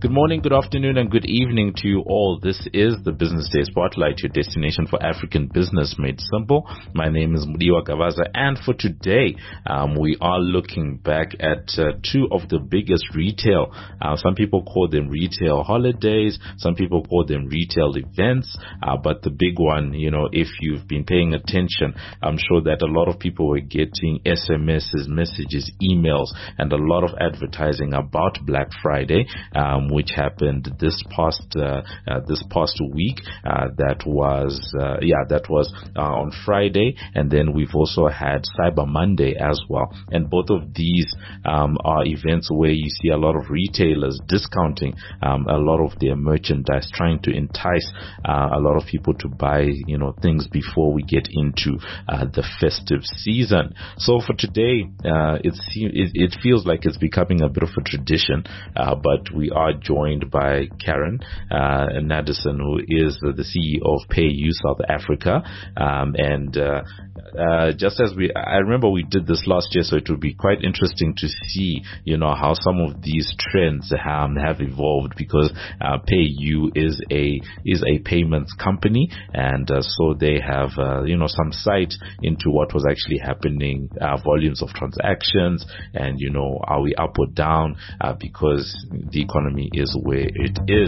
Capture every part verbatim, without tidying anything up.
Good morning, good afternoon, and good evening to you all. This is the Business Day Spotlight, your destination for African business made simple. My name is Mudiwa Gavaza, and for today, um, we are looking back at uh, two of the biggest retail. Uh, some people call them retail holidays, some people call them retail events, uh, but the big one, you know, if you've been paying attention, I'm sure that a lot of people were getting S M Ses, messages, emails, and a lot of advertising about Black Friday. Um, which happened this past uh, uh, this past week. Uh, that was uh, yeah, that was uh, on Friday, and then we've also had Cyber Monday as well. And both of these um, are events where you see a lot of retailers discounting um, a lot of their merchandise, trying to entice uh, a lot of people to buy, you know, things before we get into uh, the festive season. So for today, uh, it's, it, it feels like it's becoming a bit of a tradition, uh, but we are joined by Karen uh, Nadesan, who is the C E O of PayU South Africa. Um, and uh, uh, just as we, I remember we did this last year, so it would be quite interesting to see, you know, how some of these trends um, have evolved, because uh, PayU is a is a payments company, and uh, so they have, uh, you know, some sight into what was actually happening, uh, volumes of transactions, and, you know, are we up or down, uh, because the economy is where it is.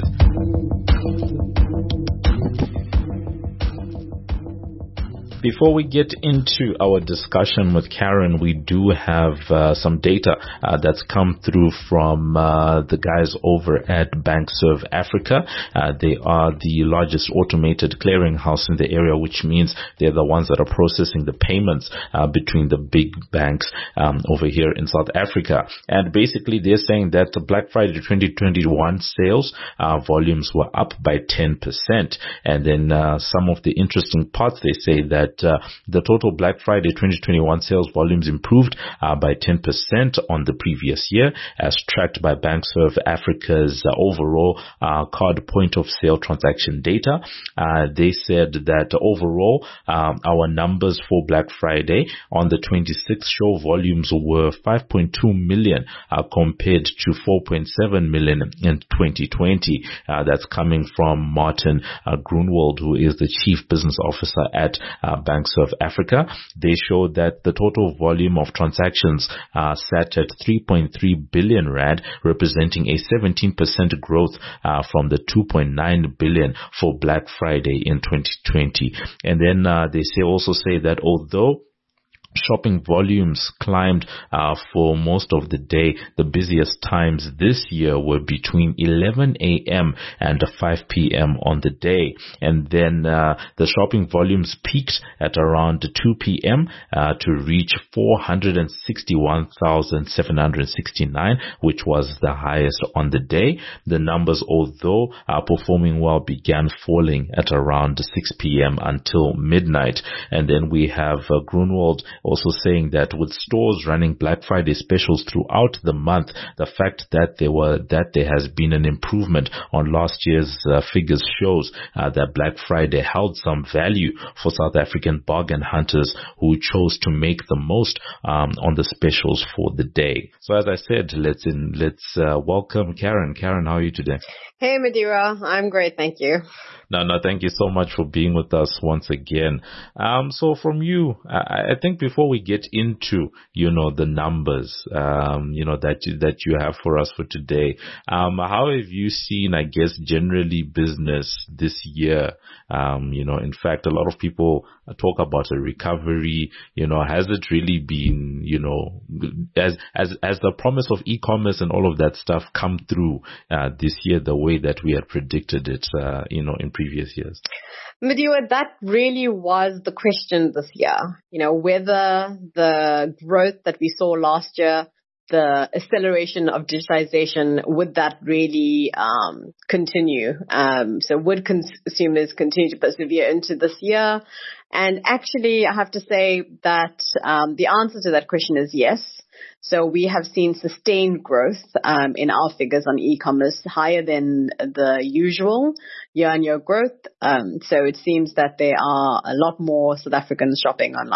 Before we get into our discussion with Karen, we do have uh, some data uh, that's come through from uh, the guys over at BankServe Africa. Uh, they are the largest automated clearinghouse in the area, which means they're the ones that are processing the payments uh, between the big banks um, over here in South Africa. And basically, they're saying that the Black Friday twenty twenty-one sales uh, volumes were up by ten percent. And then uh, some of the interesting parts, they say that Uh, the total Black Friday twenty twenty-one sales volumes improved uh, by ten percent on the previous year, as tracked by BankServe Africa's uh, overall uh, card point of sale transaction data. Uh, they said that overall, um, our numbers for Black Friday on the twenty-sixth show volumes were five point two million uh, compared to four point seven million in twenty twenty. Uh, that's coming from Martin uh, Grunwald, who is the Chief Business Officer at uh, BankServe Africa. They showed that the total volume of transactions uh, sat at three point three billion rand, representing a seventeen percent growth uh, from the two point nine billion for Black Friday in twenty twenty. And then uh, they say also say that although shopping volumes climbed uh, for most of the day, the busiest times this year were between eleven a.m. and five p.m. on the day. And then uh, the shopping volumes peaked at around two p.m. Uh, to reach four hundred sixty-one thousand seven hundred sixty-nine, which was the highest on the day. The numbers, although uh, performing well, began falling at around six p.m. until midnight. And then we have uh, Grunwald also saying that with stores running Black Friday specials throughout the month, the fact that there were that there has been an improvement on last year's uh, figures shows uh, that Black Friday held some value for South African bargain hunters who chose to make the most um, on the specials for the day. So as I said, let's in, let's uh, welcome Karen. Karen, how are you today? Hey, Madira. I'm great, thank you. No, no, thank you so much for being with us once again. Um, so from you, I, I think before we get into, you know, the numbers, um, you know, that you, that you have for us for today, um, how have you seen, I guess, generally business this year? Um, you know, in fact, a lot of people talk about a recovery. You know, has it really been, you know, as, as, as the promise of e-commerce and all of that stuff come through, uh, this year the way that we had predicted it, uh, you know, in previous years? Madhua, that really was the question this year. You know, whether the growth that we saw last year, the acceleration of digitization, would that really um, continue? Um, so would consumers continue to persevere into this year? And actually, I have to say that um, the answer to that question is yes. So we have seen sustained growth um, in our figures on e-commerce, higher than the usual year-on-year growth. Um, so it seems that there are a lot more South Africans shopping online.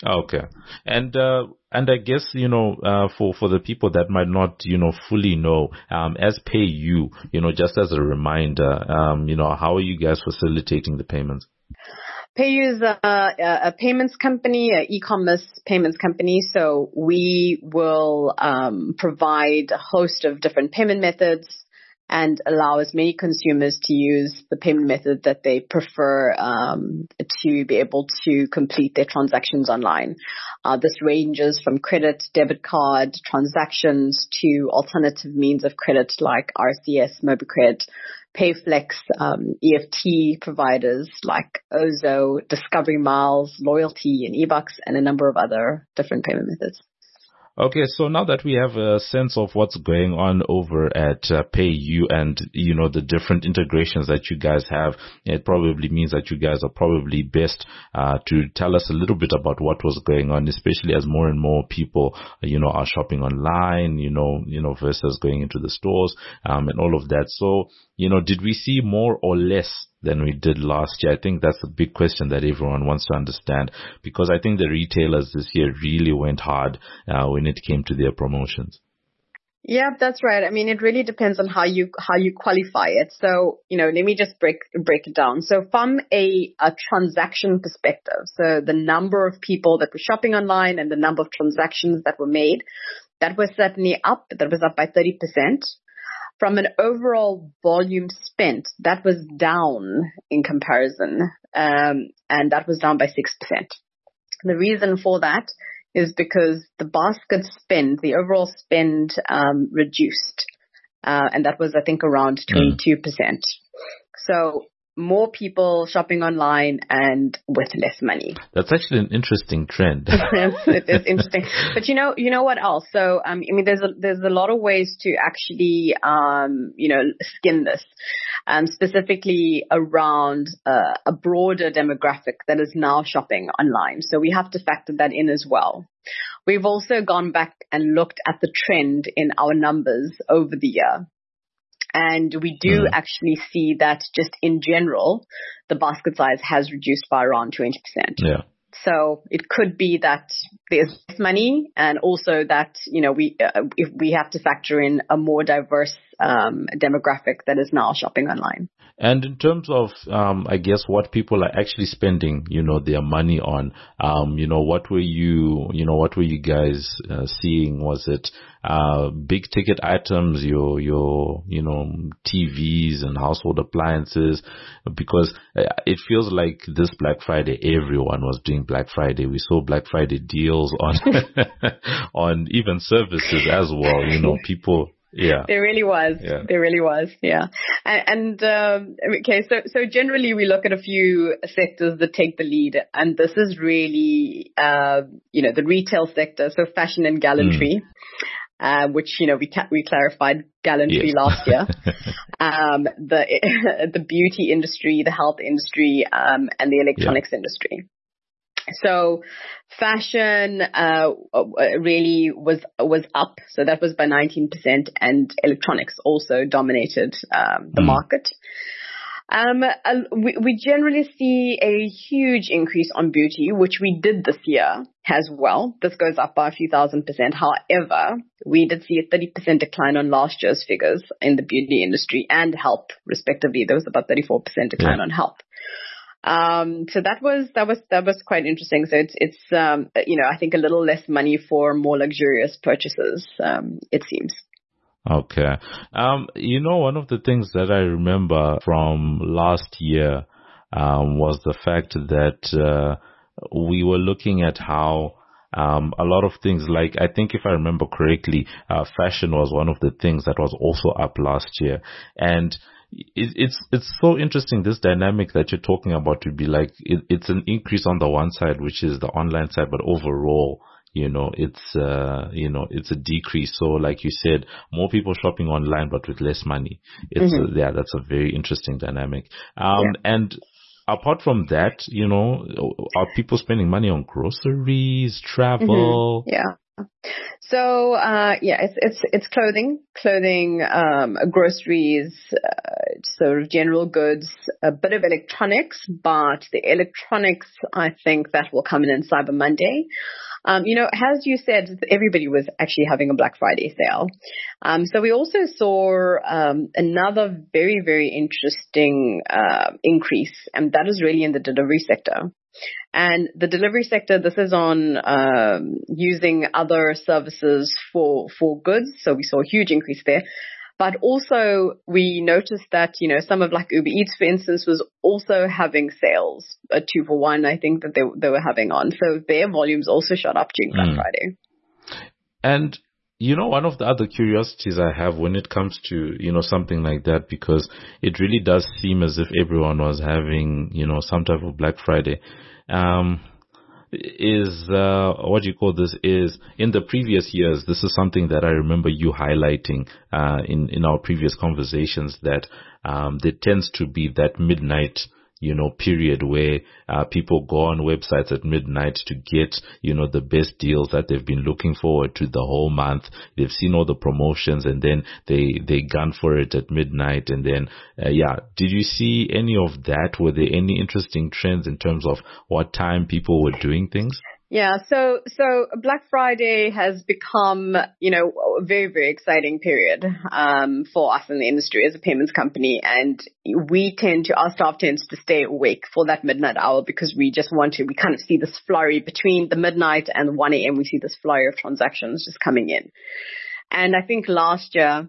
Okay. And, uh, and I guess, you know, uh, for, for the people that might not, you know, fully know, um, as PayU, you know, just as a reminder, um, you know, how are you guys facilitating the payments? PayU is a, a payments company, an e-commerce payments company. So we will um, provide a host of different payment methods and allow as many consumers to use the payment method that they prefer um, to be able to complete their transactions online. Uh, this ranges from credit, debit card transactions to alternative means of credit like R C S, MobiCredit, PayFlex, um, E F T providers like Ozo, Discovery Miles, Loyalty, and eBucks, and a number of other different payment methods. Okay, so now that we have a sense of what's going on over at uh, PayU and, you know, the different integrations that you guys have, it probably means that you guys are probably best uh, to tell us a little bit about what was going on, especially as more and more people, you know, are shopping online, you know, you know, versus going into the stores um, and all of that. So, you know, did we see more or less than we did last year? I think that's the big question that everyone wants to understand, because I think the retailers this year really went hard uh, when it came to their promotions. Yeah, that's right. I mean, it really depends on how you how you qualify it. So, you know, let me just break break it down. So from a, a transaction perspective, so the number of people that were shopping online and the number of transactions that were made, that was certainly up. That was up by thirty percent. From an overall volume spent, that was down in comparison, um, and that was down by six percent. The reason for that is because the basket spend, the overall spend um, reduced, uh, and that was, I think, around twenty-two percent. Mm. So more people shopping online and with less money. That's actually an interesting trend. It is interesting. But you know, you know what else? So, um, I mean, there's a, there's a lot of ways to actually, um, you know, skin this, um, specifically around uh, a broader demographic that is now shopping online. So we have to factor that in as well. We've also gone back and looked at the trend in our numbers over the year. And we do mm. actually see that just in general, the basket size has reduced by around twenty percent. Yeah. So it could be that there's less money, and also that, you know, we uh, if we have to factor in a more diverse um, demographic that is now shopping online. And in terms of, um, I guess, what people are actually spending, you know, their money on, um, you know, what were you, you know, what were you guys uh, seeing? Was it uh, big ticket items, your, your, you know, T Vs and household appliances? Because it feels like this Black Friday, everyone was doing Black Friday. We saw Black Friday deals on, on even services as well. You know, people. Yeah. There really was. Yeah. There really was. Yeah. And, and um, okay, so, so generally we look at a few sectors that take the lead, and this is really, uh, you know, the retail sector. So fashion and gallantry, mm. uh, which, you know, we, ca- we clarified gallantry yes. last year. um, the, the beauty industry, the health industry, um, and the electronics yeah. industry. So fashion uh, really was was up, so that was by nineteen percent, and electronics also dominated um, the mm. market. Um, uh, we, we generally see a huge increase on beauty, which we did this year as well. This goes up by a few thousand percent. However, we did see a thirty percent decline on last year's figures in the beauty industry and health, respectively. There was about thirty-four percent decline yeah. on health. Um, so that was, that was, that was quite interesting. So it's, it's, um, you know, I think a little less money for more luxurious purchases, um, it seems. Okay. Um, you know, one of the things that I remember from last year, um, was the fact that, uh, we were looking at how, um, a lot of things like, I think if I remember correctly, uh, fashion was one of the things that was also up last year. And It's it's so interesting, this dynamic that you're talking about to be like, it, it's an increase on the one side, which is the online side, but overall, you know, it's, uh, you know, it's a decrease. So like you said, more people shopping online, but with less money. It's, mm-hmm. uh, yeah, that's a very interesting dynamic. Um, yeah. and apart from that, you know, are people spending money on groceries, travel? Mm-hmm. Yeah. So, uh, yeah, it's, it's, it's clothing, clothing, um, groceries, uh, sort of general goods, a bit of electronics, but the electronics, I think that will come in on Cyber Monday. Um, you know, as you said, everybody was actually having a Black Friday sale. Um, so we also saw um, another very, very interesting uh, increase, and that is really in the delivery sector. And the delivery sector, this is on um, using other services for for goods. So we saw a huge increase there. But also we noticed that, you know, some of like Uber Eats, for instance, was also having sales, a two for one, I think that they they were having on. So their volumes also shot up during Black mm. Friday. And, you know, one of the other curiosities I have when it comes to, you know, something like that, because it really does seem as if everyone was having, you know, some type of Black Friday, um, is, uh, what do you call this, is in the previous years, this is something that I remember you highlighting, uh, in, in our previous conversations, that, um, there tends to be that midnight, you know, period where, uh, people go on websites at midnight to get, you know, the best deals that they've been looking forward to the whole month. They've seen all the promotions and then they, they gun for it at midnight. And then, uh, yeah, did you see any of that? Were there any interesting trends in terms of what time people were doing things? Yeah, so so Black Friday has become, you know, a very, very exciting period um, for us in the industry as a payments company. And we tend to, our staff tends to stay awake for that midnight hour because we just want to, we kind of see this flurry between the midnight and one a.m. We see this flurry of transactions just coming in. And I think last year,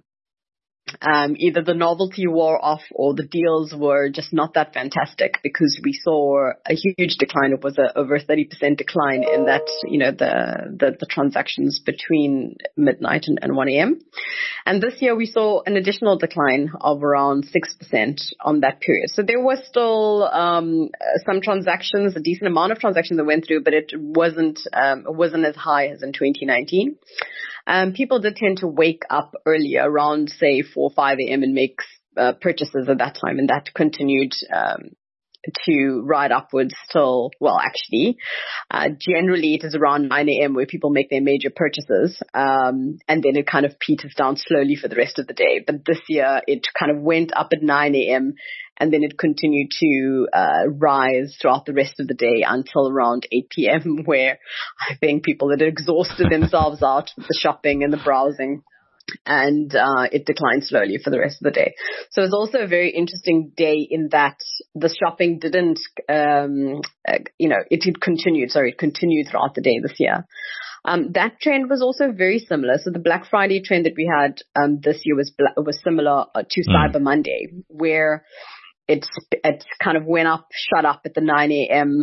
Um, either the novelty wore off or the deals were just not that fantastic because we saw a huge decline. It was a, over a thirty percent decline in that, you know, the, the, the transactions between midnight and, and one a.m. And this year we saw an additional decline of around six percent on that period. So there was still, um, some transactions, a decent amount of transactions that went through, but it wasn't, um, it wasn't as high as in twenty nineteen. Um, people did tend to wake up earlier around, say, four or five a.m. and make uh, purchases at that time. And that continued um, to ride upwards till, well, actually, uh, generally it is around nine a.m. where people make their major purchases. Um, and then it kind of peters down slowly for the rest of the day. But this year it kind of went up at nine a.m. and then it continued to uh, rise throughout the rest of the day until around eight p.m. where I think people had exhausted themselves out with the shopping and the browsing. And uh, it declined slowly for the rest of the day. So it was also a very interesting day in that the shopping didn't, um, uh, you know, it, it continued. Sorry, it continued throughout the day this year. Um, that trend was also very similar. So the Black Friday trend that we had um, this year was was similar to mm. Cyber Monday, where it's it kind of went up, shut up at the nine a.m.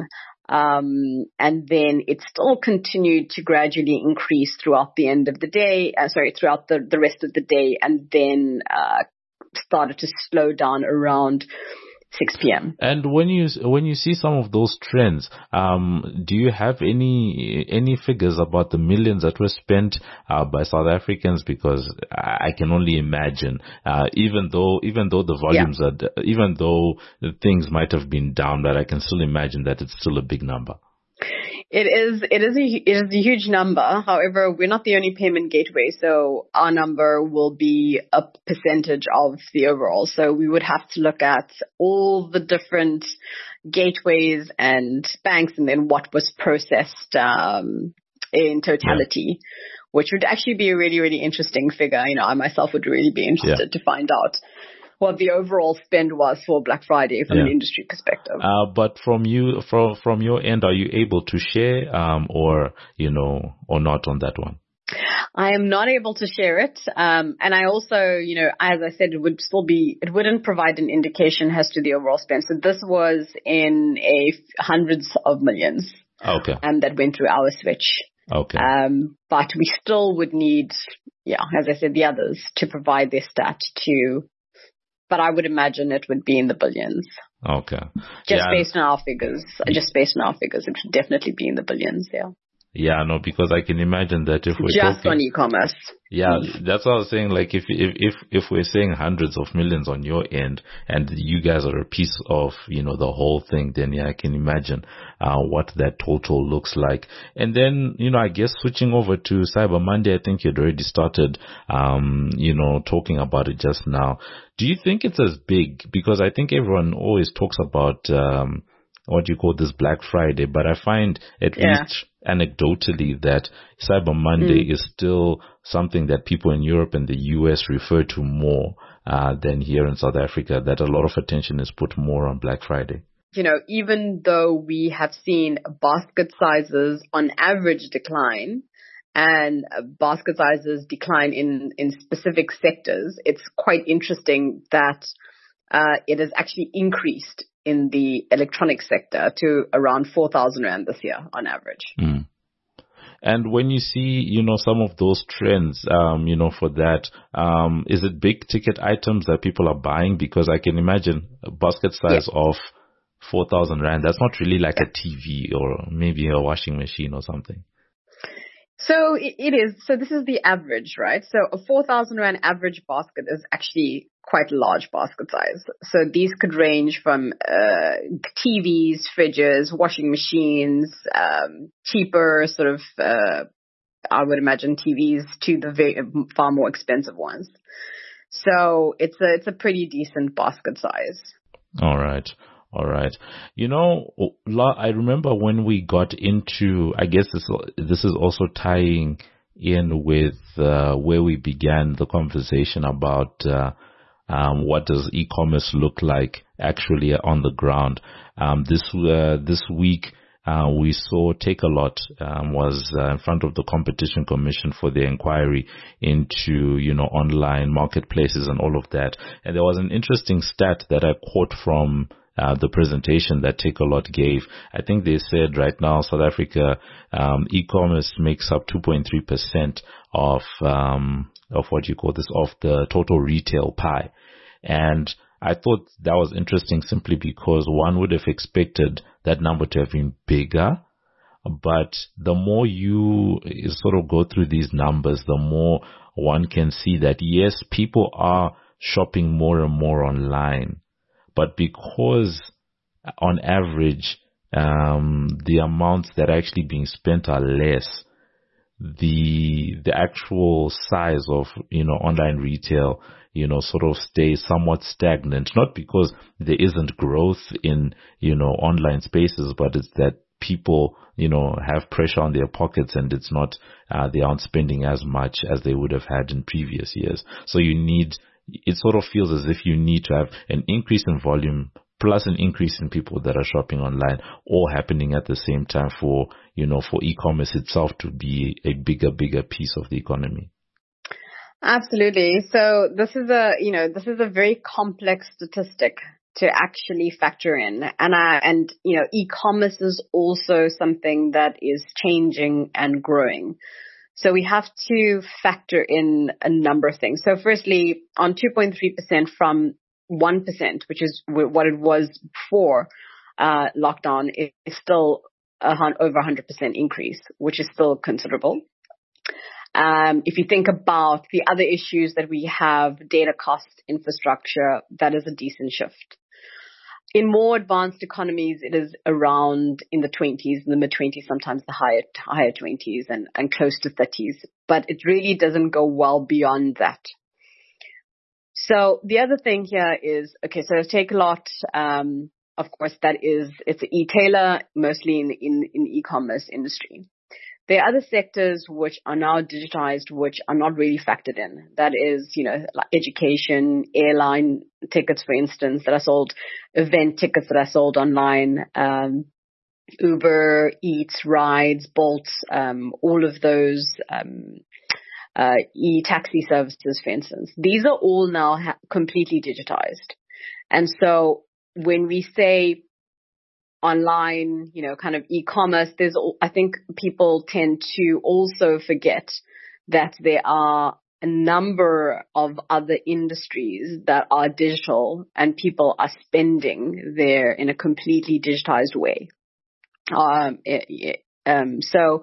Um, and then it still continued to gradually increase throughout the end of the day, uh, sorry, throughout the, the rest of the day, and then uh, started to slow down around six p.m. And when you when you see some of those trends, um, do you have any any figures about the millions that were spent uh, by South Africans? Because I can only imagine, uh, even though even though the volumes yeah. are, even though things might have been down, but I can still imagine that it's still a big number. It is, it is a, it is a huge number. However, we're not the only payment gateway, so our number will be a percentage of the overall. So we would have to look at all the different gateways and banks and then what was processed, um, in totality, yeah. which would actually be a really, really interesting figure. You know, I myself would really be interested yeah. to find out what the overall spend was for Black Friday from yeah. an industry perspective. Uh, but from you, from from your end, are you able to share, um, or you know, or not on that one? I am not able to share it, um, and I also, you know, as I said, it would still be, it wouldn't provide an indication as to the overall spend. So this was in a f- hundreds of millions, okay, um, that went through our switch. Okay. Um, but we still would need, yeah, as I said, the others to provide their stat to. But I would imagine it would be in the billions. Okay. Just yeah. based on our figures. Just based on our figures, it would definitely be in the billions, yeah. Yeah, no, because I can imagine that if we're just talking, on e-commerce. yeah, that's what I was saying. Like if if if if we're saying hundreds of millions on your end, and you guys are a piece of, you know, the whole thing, then yeah, I can imagine uh what that total looks like. And then, you know, I guess switching over to Cyber Monday, I think you'd already started, um, you know, talking about it just now. Do you think it's as big? Because I think everyone always talks about um what you call this Black Friday, but I find at Yeah. least anecdotally that Cyber Monday Mm. is still something that people in Europe and the U S refer to more uh, than here in South Africa, that a lot of attention is put more on Black Friday. You know, even though we have seen basket sizes on average decline and basket sizes decline in, in specific sectors, it's quite interesting that uh, it has actually increased in the electronic sector to around four thousand rand this year on average. Mm. And when you see, you know, some of those trends, um, you know, for that, um, is it big ticket items that people are buying? Because I can imagine a basket size Yeah. of four thousand rand. That's not really like Yeah. a T V or maybe a washing machine or something. So it, it is. So this is the average, right? So a four thousand rand average basket is actually quite a large basket size. So these could range from uh, T Vs, fridges, washing machines, um, cheaper sort of, uh, I would imagine T Vs to the very, far more expensive ones. So it's a, it's a pretty decent basket size. All right. All right. You know, I remember when we got into, I guess this, this is also tying in with uh, where we began the conversation about uh, um, what does e-commerce look like actually on the ground. Um, this uh, this week, uh, we saw Takealot um, was uh, in front of the Competition Commission for their inquiry into, you know, online marketplaces and all of that. And there was an interesting stat that I caught from Uh, the presentation that Takealot gave. I think they said right now South Africa um, e-commerce makes up two point three percent of um, of what you call this, of the total retail pie. And I thought that was interesting simply because one would have expected that number to have been bigger. But the more you sort of go through these numbers, the more one can see that yes, people are shopping more and more online. But because on average, um, the amounts that are actually being spent are less, the, the actual size of, you know, online retail, you know, sort of stays somewhat stagnant, not because there isn't growth in, you know, online spaces, but it's that people, you know, have pressure on their pockets and it's not, uh, they aren't spending as much as they would have had in previous years. So you need, it sort of feels as if you need to have an increase in volume plus an increase in people that are shopping online, all happening at the same time for, you know, for e-commerce itself to be a bigger, bigger piece of the economy. Absolutely. So this is a, you know, this is a very complex statistic to actually factor in. And, uh, and, you know, e-commerce is also something that is changing and growing. So we have to factor in a number of things. So firstly, on two point three percent from one percent, which is what it was before uh, lockdown, it is still a hun- over one hundred percent increase, which is still considerable. Um, if you think about the other issues that we have, data cost, infrastructure, that is a decent shift. In more advanced economies, it is around in the twenties, in the mid-twenties, sometimes the higher higher twenties and, and close to thirties. But it really doesn't go well beyond that. So the other thing here is, okay, so Takealot, um, of course, that is, it's an e-tailer, mostly in, in, in the e-commerce industry. There are other sectors which are now digitized, which are not really factored in. That is, you know, like education, airline tickets, for instance, that are sold, event tickets that are sold online, um, Uber, Eats, Rides, Bolt, um, all of those, um, uh, e-taxi services, for instance. These are all now ha- completely digitized. And so when we say online, you know, kind of e-commerce, there's, I think people tend to also forget that there are a number of other industries that are digital and people are spending there in a completely digitized way. Um, it, it, um, so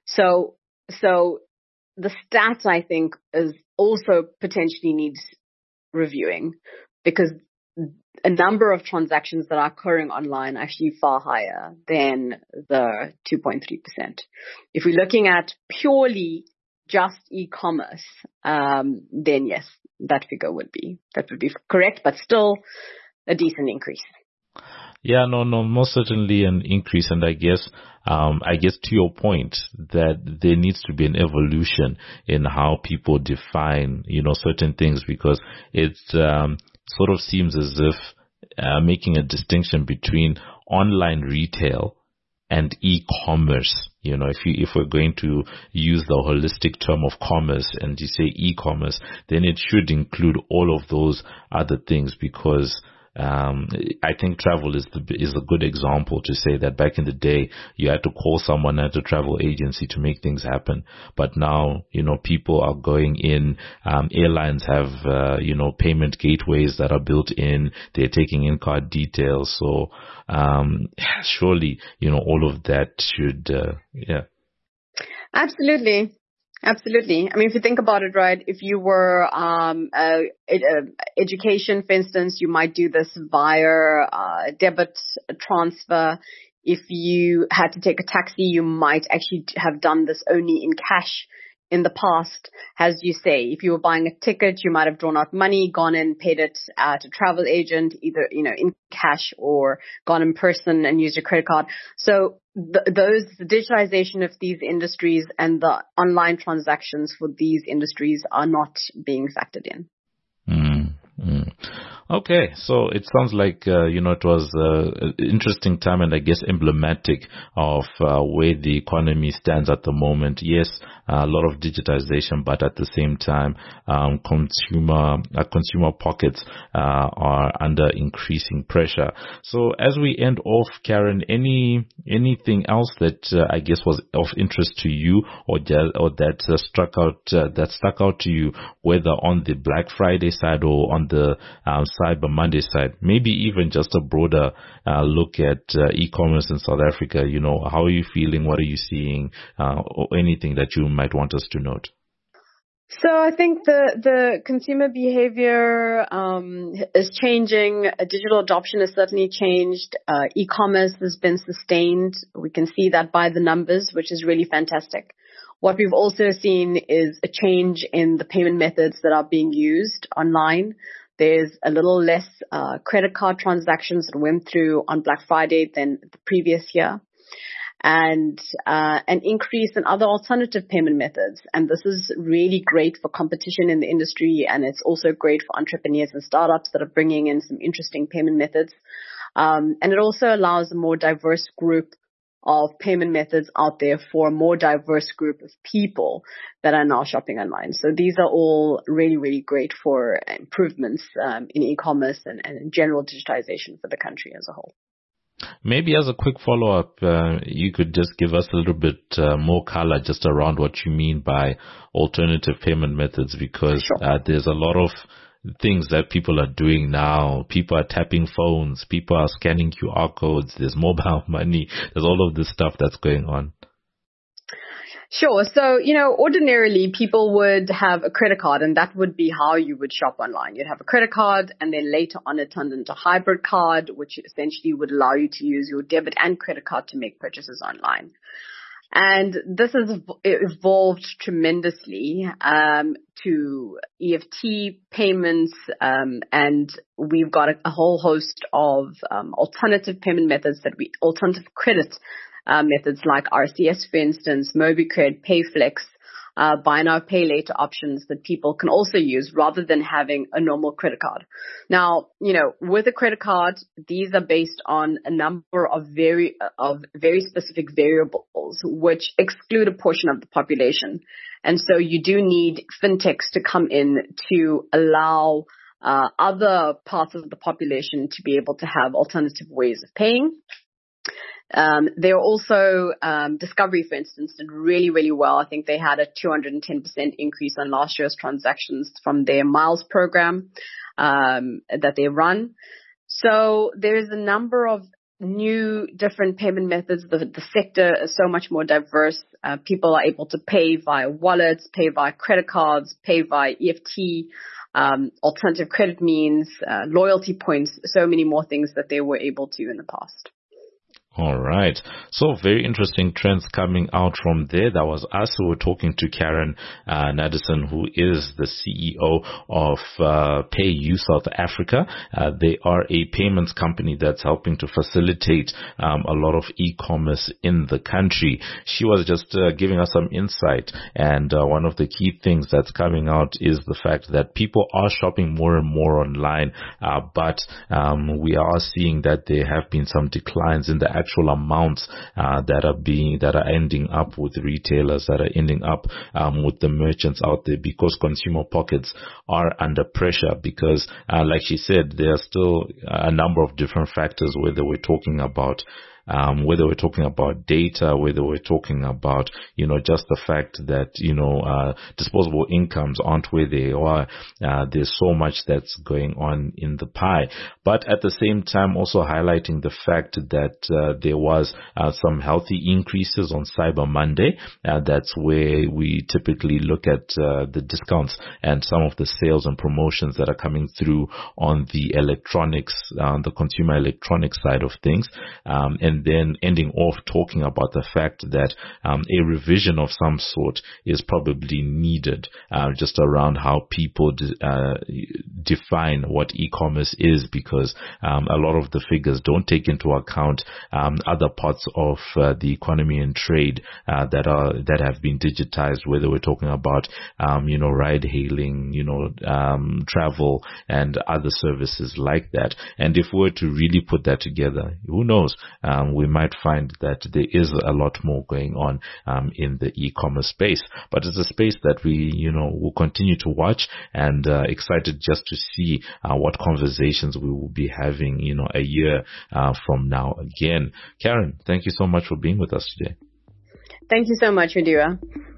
So, so the stats, I think, is also potentially needs reviewing, because a number of transactions that are occurring online are actually far higher than the two point three percent. If we're looking at purely just e-commerce, um, then yes, that figure would be, that would be correct, but still a decent increase. Yeah, no, no, most certainly an increase. And I guess, um, I guess to your point that there needs to be an evolution in how people define, you know, certain things, because it's, um, sort of seems as if, uh, making a distinction between online retail and e-commerce. You know, if you, if we're going to use the holistic term of commerce and you say e-commerce, then it should include all of those other things, because Um, I think travel is the, is a good example to say that back in the day, you had to call someone at a travel agency to make things happen. But now, you know, people are going in, um, airlines have, uh, you know, payment gateways that are built in. They're taking in card details. So, um, surely, you know, all of that should, uh, yeah. Absolutely. Absolutely. I mean, if you think about it, right, if you were um, uh, ed- education, for instance, you might do this via uh, debit transfer. If you had to take a taxi, you might actually have done this only in cash in the past. As you say, if you were buying a ticket, you might have drawn out money, gone in, paid it at a travel agent, either, you know, in cash, or gone in person and used your credit card. So th- those, the digitization of these industries and the online transactions for these industries are not being factored in. Mm-hmm. Okay, so it sounds like, uh, you know, it was uh, an interesting time, and I guess emblematic of uh, where the economy stands at the moment. Yes, a lot of digitization, but at the same time, um, consumer uh, consumer pockets uh, are under increasing pressure. So as we end off, Karen, any anything else that uh, I guess was of interest to you, or just, or that uh, struck out uh, that stuck out to you, whether on the Black Friday side or on the um, Cyber Monday side, maybe even just a broader uh, look at uh, e-commerce in South Africa? You know, how are you feeling? What are you seeing? Uh, or anything that you might want us to note? So I think the, the consumer behavior um, is changing. Digital adoption has certainly changed. Uh, e-commerce has been sustained. We can see that by the numbers, which is really fantastic. What we've also seen is a change in the payment methods that are being used online. There's a little less uh, credit card transactions that went through on Black Friday than the previous year, and uh, an increase in other alternative payment methods. And this is really great for competition in the industry, and it's also great for entrepreneurs and startups that are bringing in some interesting payment methods. Um, and it also allows a more diverse group of payment methods out there for a more diverse group of people that are now shopping online. So these are all really, really great for improvements um, in e-commerce and, and in general digitization for the country as a whole. Maybe as a quick follow-up, uh, you could just give us a little bit uh, more color just around what you mean by alternative payment methods, because Sure. uh, there's a lot of things that people are doing now. People are tapping phones. People are scanning Q R codes. There's mobile money. There's all of this stuff that's going on. Sure. So, you know, ordinarily people would have a credit card, and that would be how you would shop online. You'd have a credit card, and then later on it turned into a hybrid card, which essentially would allow you to use your debit and credit card to make purchases online. And this has evolved tremendously um, to E F T payments, um, and we've got a, a whole host of um, alternative payment methods that we, alternative credit uh, methods like R C S, for instance, MobiCred, PayFlex, uh, buy now, pay later options that people can also use rather than having a normal credit card. Now, you know, with a credit card, these are based on a number of very, of very specific variables, which exclude a portion of the population. And so you do need fintechs to come in to allow uh, other parts of the population to be able to have alternative ways of paying. Um, they're also, um, Discovery, for instance, did really, really well. I think they had a two hundred ten percent increase on last year's transactions from their Miles program, um, that they run. So there's a number of new different payment methods. The, the sector is so much more diverse. Uh, people are able to pay via wallets, pay via credit cards, pay via E F T, um, alternative credit means, uh, loyalty points, so many more things that they were able to in the past. All right. So very interesting trends coming out from there. That was us who were talking to Karen uh, Nadesan, who is the C E O of uh, PayU South Africa. Uh, they are a payments company that's helping to facilitate um, a lot of e-commerce in the country. She was just uh, giving us some insight. And uh, one of the key things that's coming out is the fact that people are shopping more and more online. Uh, but um, we are seeing that there have been some declines in the actual amounts uh, that are being that are ending up with retailers, that are ending up um, with the merchants out there, because consumer pockets are under pressure. Because uh, like she said, there are still a number of different factors, whether we're talking about Um, whether we're talking about data, whether we're talking about, you know, just the fact that, you know, uh, disposable incomes aren't where they are. Uh, there's so much that's going on in the pie. But at the same time, also highlighting the fact that uh, there was uh, some healthy increases on Cyber Monday. Uh, that's where we typically look at uh, the discounts and some of the sales and promotions that are coming through on the electronics, uh, the consumer electronics side of things. Um, and And then ending off talking about the fact that um, a revision of some sort is probably needed, uh, just around how people de- uh, define what e-commerce is, because um, a lot of the figures don't take into account um, other parts of uh, the economy and trade uh, that are that have been digitized, whether we're talking about um, you know ride hailing, you know um, travel, and other services like that. And if we were to really put that together, who knows? Um, we might find that there is a lot more going on um, in the e-commerce space. But it's a space that we, you know, will continue to watch, and uh, excited just to see uh, what conversations we will be having, you know, a year uh, from now again. Karen, thank you so much for being with us today. Thank you so much, Radira.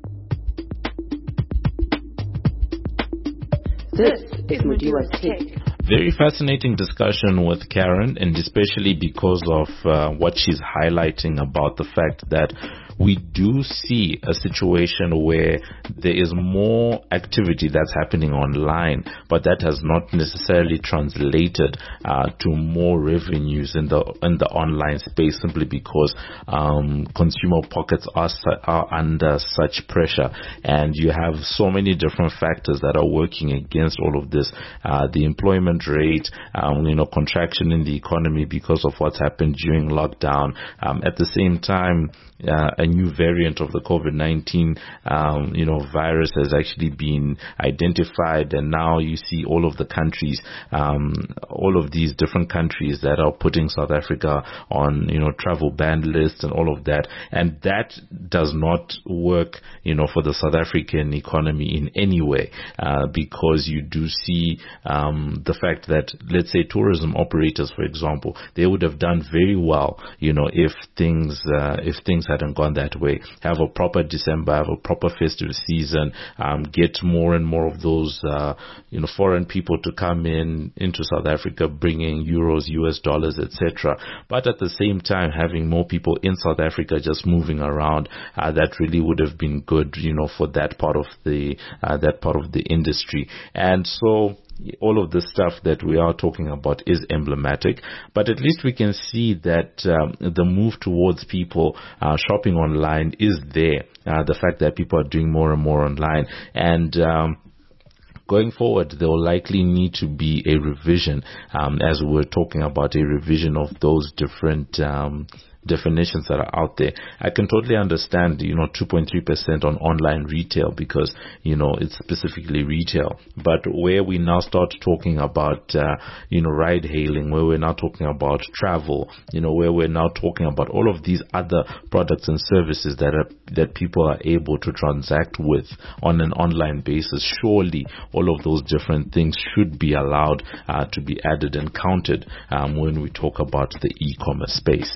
This is Mudiwa's Take. Very fascinating discussion with Karen, and especially because of uh, what she's highlighting about the fact that we do see a situation where there is more activity that's happening online, but that has not necessarily translated uh, to more revenues in the in the online space, simply because um, consumer pockets are are under such pressure, and you have so many different factors that are working against all of this. Uh, the employment rate, um, you know, contraction in the economy because of what's happened during lockdown. Um, at the same time, uh, a new variant of the COVID nineteen, um, you know, virus has actually been identified, and now you see all of the countries, um, all of these different countries that are putting South Africa on, you know, travel ban lists and all of that, and that does not work, you know, for the South African economy in any way, uh, because you do see um, the fact that, let's say, tourism operators, for example, they would have done very well, you know, if things uh, if things hadn't gone that way. Have a proper December, have a proper festive season, um, get more and more of those, uh, you know, foreign people to come in into South Africa, bringing euros, U S dollars, et cetera. But at the same time, having more people in South Africa just moving around, uh, that really would have been good, you know, for that part of the uh, that part of the industry. And so all of the stuff that we are talking about is emblematic, but at least we can see that um, the move towards people uh, shopping online is there. Uh, the fact that people are doing more and more online, and um, going forward, there will likely need to be a revision, um, as we were talking about, a revision of those different um, definitions that are out there. I can totally understand, you know, two point three percent on online retail, because, you know, it's specifically retail. But where we now start talking about, uh, you know, ride hailing, where we're now talking about travel, you know, where we're now talking about all of these other products and services that are, that people are able to transact with on an online basis, surely all of those different things should be allowed uh, to be added and counted um, when we talk about the e-commerce space.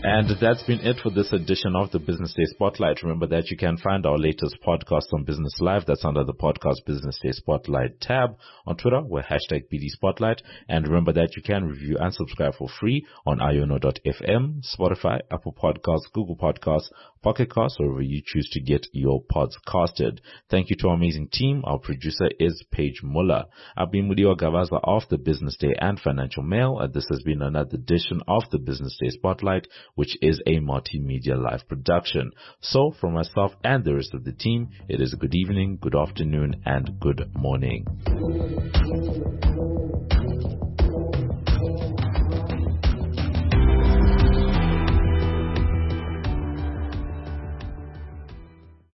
And that's been it for this edition of the Business Day Spotlight. Remember that you can find our latest podcast on Business Live. That's under the podcast Business Day Spotlight tab. On Twitter, we're hashtag B D Spotlight. And remember that you can review and subscribe for free on iono dot f m, Spotify, Apple Podcasts, Google Podcasts, Pocket Casts, or wherever you choose to get your pods casted. Thank you to our amazing team. Our producer is Paige Muller. I've been Mudiwa Gavaza of the Business Day and Financial Mail. And this has been another edition of the Business Day Spotlight, which is a multimedia live production. So from myself and the rest of the team, it is a good evening, good afternoon, and good morning.